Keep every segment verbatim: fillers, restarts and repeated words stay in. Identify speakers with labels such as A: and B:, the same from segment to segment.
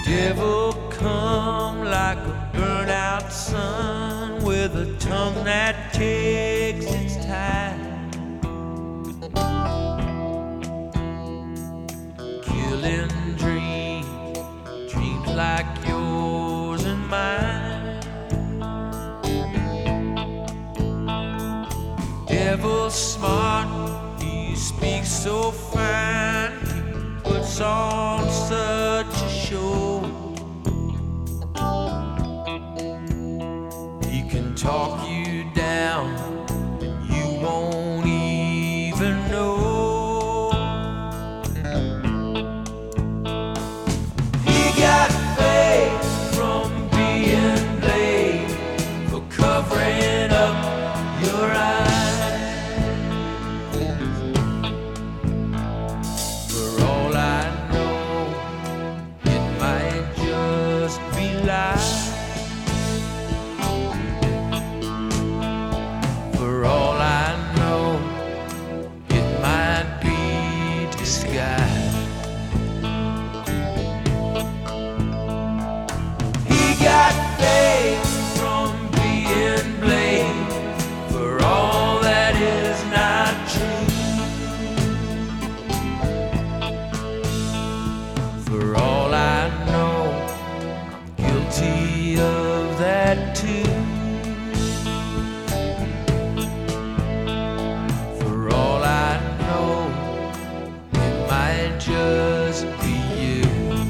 A: Devil come like a burnout sun with a tongue that takes its time, killing dreams, dreams like yours and mine. Devil smart, he speaks so fine, he puts on such a show. He can talk you down and you won't even know. He got paid from being blamed for covering up your eyes. For all I know, it might just be lies. For all I know, it might be disguise. He got paid from being blamed for all that is not true. For all I know, guilty of that too. For all I know, it might just be you.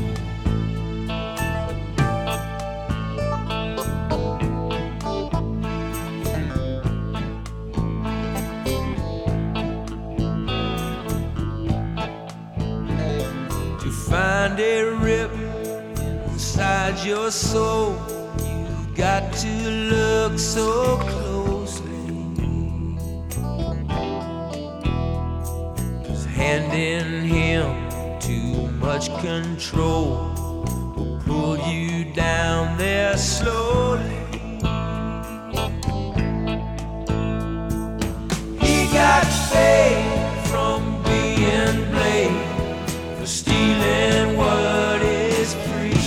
A: To find a rip inside your soul, you've got to look so closely. 'Cause handing him too much control will pull you down there slowly. He got paid from being blamed for stealing what is free.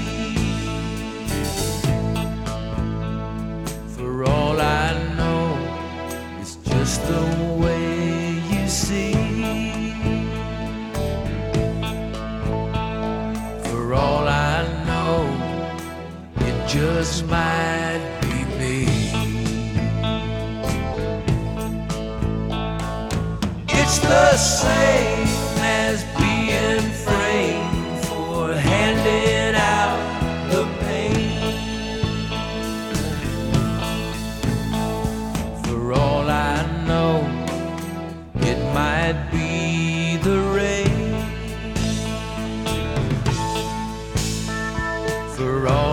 A: For all I know, it's just the way you see. For all I know, it just might be me. It's the same as being framed for handing out the pain. For all I know, it might be the rain. For all